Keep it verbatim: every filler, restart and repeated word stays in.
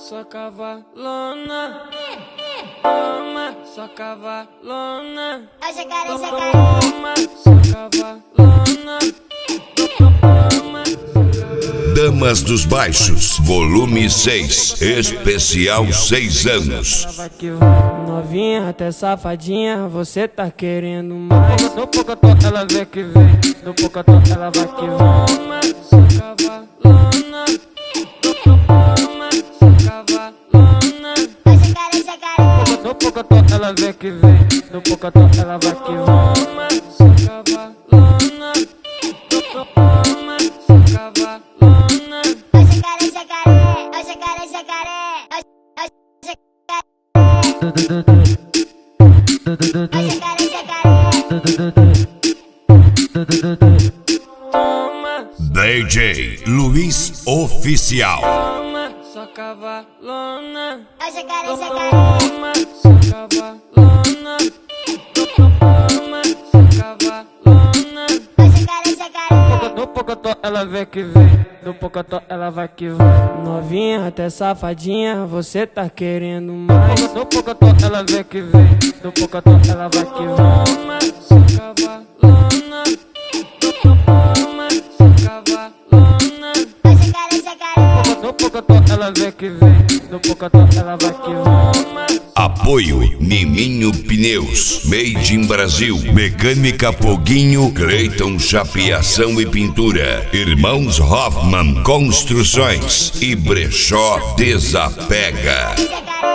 sua cavalona. Toma, sua cavalona. É jacaré, jacaré. Toma, sua cavalona. Toma, sua cavalona. Damas dos Baixos, volume seis, especial seis anos. Ela vai que vai. Novinha, até safadinha, você tá querendo mais. Do pocotó ela vem que vem, do pocotó ela vai que vai. Toma, sua cavalona. Toma, sua cavalona. É jacaré, jacaré. Do pocotó ela vem que vem, do pocotó ela vai que vai. Toma, sua cavalona. Toma, sua cavalona. É jacaré, jacaré. É jacaré, jacaré. É jacaré, jacaré. Toma, D J Luiz Oficial. toma, sua cavalona. É jacaré, jacaré. Toma, sua cavalona. Toma, sua cavalona. É jacaré, jacaré. Do pocotó ela vem que vem, do pocotó ela vai que vai. Novinha, até safadinha, você tá querendo mais. Do pocotó ela vem que vem, do pocotó ela vai que vai. Toma, sua cavalona. Toma, sua cavalona. É jacaré, jacaré. Do pocotó ela vem que vem, do pocotó ela vai que vai. Toma, Apoio Nininho Pneus, Made in Brasil, Mecânica Foguinho, Cleiton Chapeação e Pintura, Irmãos Hoffman Construções e Brechó Desapega. Jacaré.